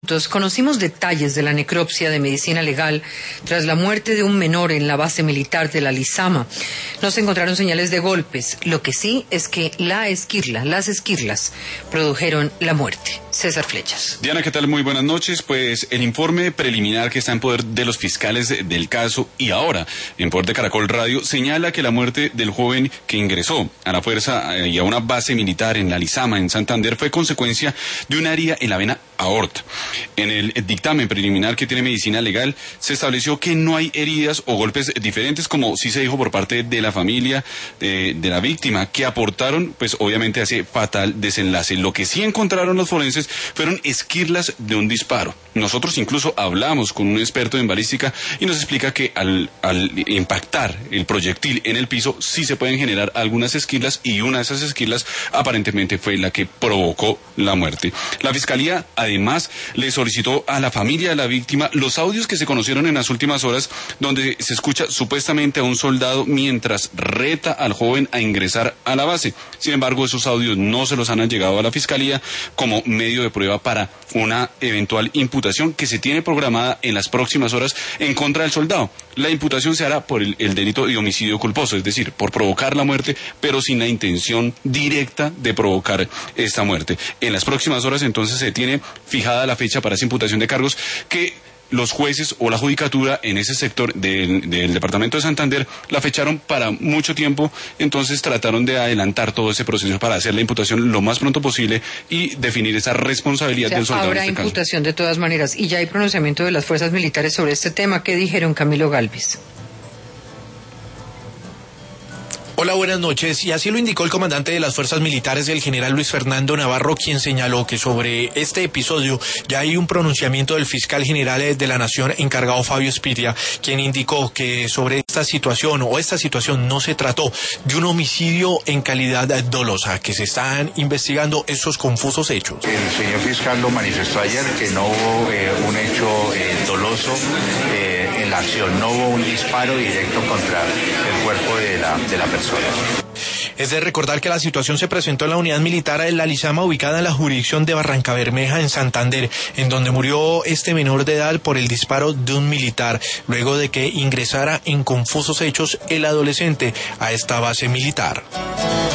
Conocimos detalles de la necropsia de medicina legal tras la muerte de un menor en la base militar de la Lizama. No se encontraron señales de golpes. Lo que sí es que las esquirlas produjeron la muerte. César Flechas. Diana, ¿qué tal? Muy buenas noches. Pues el informe preliminar que está en poder de los fiscales del caso y ahora en poder de Caracol Radio señala que la muerte del joven que ingresó a la fuerza y a una base militar en la Lizama, en Santander, fue consecuencia de una herida en la vena aorta. En el dictamen preliminar que tiene medicina legal se estableció que no hay heridas o golpes diferentes, como sí se dijo por parte de la familia de la víctima, que aportaron pues obviamente a ese fatal desenlace. Lo que sí encontraron los forenses fueron esquirlas de un disparo. Nosotros incluso hablamos con un experto en balística y nos explica que al impactar el proyectil en el piso sí se pueden generar algunas esquirlas, y una de esas esquirlas aparentemente fue la que provocó la muerte. La fiscalía además le solicitó a la familia de la víctima los audios que se conocieron en las últimas horas, donde se escucha supuestamente a un soldado mientras reta al joven a ingresar a la base. Sin embargo, esos audios no se los han llegado a la fiscalía como medio de prueba para una eventual imputación que se tiene programada en las próximas horas en contra del soldado. La imputación se hará por el delito de homicidio culposo, es decir, por provocar la muerte, pero sin la intención directa de provocar esta muerte. En las próximas horas entonces se tiene fijada la fecha para esa imputación de cargos que los jueces o la judicatura en ese sector del departamento de Santander la fecharon para mucho tiempo. Entonces trataron de adelantar todo ese proceso para hacer la imputación lo más pronto posible y definir esa responsabilidad del soldado. Habrá imputación de todas maneras, y ya hay pronunciamiento de las fuerzas militares sobre este tema. ¿Qué dijeron, Camilo Galvis? Hola, buenas noches. Y así lo indicó el comandante de las fuerzas militares, el general Luis Fernando Navarro, quien señaló que sobre este episodio ya hay un pronunciamiento del fiscal general de la Nación encargado, Fabio Spiria, quien indicó que sobre esta situación no se trató de un homicidio en calidad dolosa, que se están investigando esos confusos hechos. El señor fiscal lo manifestó ayer, que no hubo un hecho doloso en la acción, no hubo un disparo directo contra el cuerpo de la persona. Es de recordar que la situación se presentó en la unidad militar de la Lizama, ubicada en la jurisdicción de Barrancabermeja, en Santander, en donde murió este menor de edad por el disparo de un militar, luego de que ingresara en confusos hechos el adolescente a esta base militar.